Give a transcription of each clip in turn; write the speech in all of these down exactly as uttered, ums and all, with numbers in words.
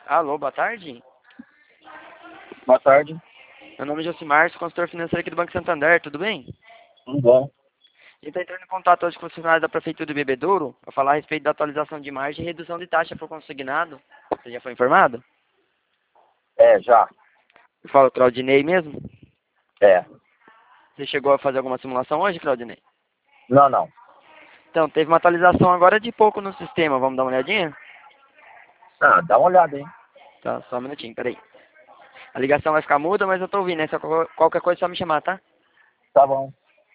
Alô, boa tarde. Boa tarde. Meu nome é Josimar, sou consultor financeiro aqui do Banco Santander, tudo bem? Tudo bom? A gente está entrando em contato hoje com o funcionário da Prefeitura de Bebedouro para falar a respeito da atualização de margem e redução de taxa para o consignado. Você já foi informado? É, já. Eu falo Claudinei mesmo? É. Você chegou a fazer alguma simulação hoje, Claudinei? Não, não. Então, teve uma atualização agora de pouco no sistema, vamos dar uma olhadinha? Ah, dá uma olhada, hein? Tá, só um minutinho, peraí. A ligação vai ficar muda, mas eu tô ouvindo, né? Só qual- qualquer coisa é só me chamar, tá? Tá bom.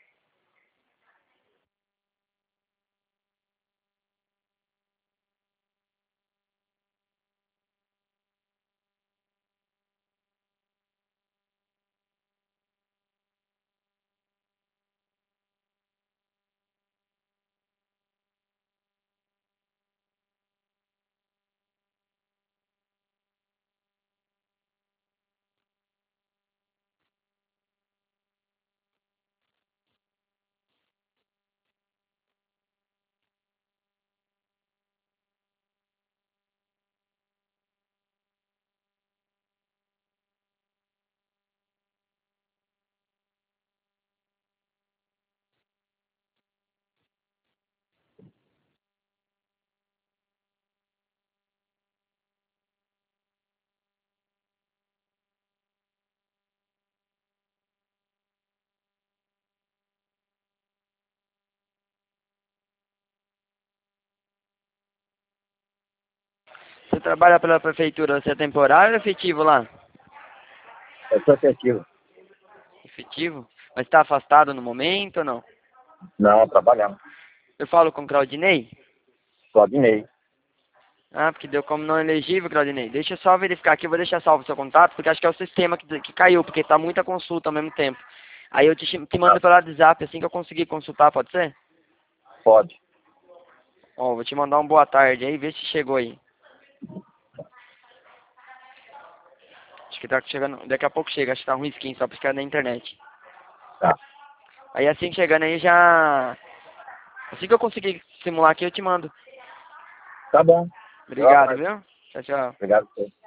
Você trabalha pela Prefeitura, você é temporário ou efetivo lá? Eu sou efetivo. Efetivo? Mas está afastado no momento ou não? Não, trabalhando. Eu falo com o Claudinei? Claudinei. Ah, porque deu como não elegível, Claudinei. Deixa eu só verificar aqui, eu vou deixar salvo o seu contato, porque acho que é o sistema que, que caiu, porque tá muita consulta ao mesmo tempo. Aí eu te, cham- te mando Ah, pelo WhatsApp, assim que eu conseguir consultar, pode ser? pode. Ó, vou te mandar um boa tarde aí, vê se chegou aí. Acho que tá chegando, daqui a pouco chega, acho que tá um risquinho só pra ficar na internet. Tá. Aí assim chegando aí já... Assim que eu conseguir simular aqui, eu te mando. Tá bom. Eu Obrigado, aguardo. viu? Tchau, tchau. Obrigado por você.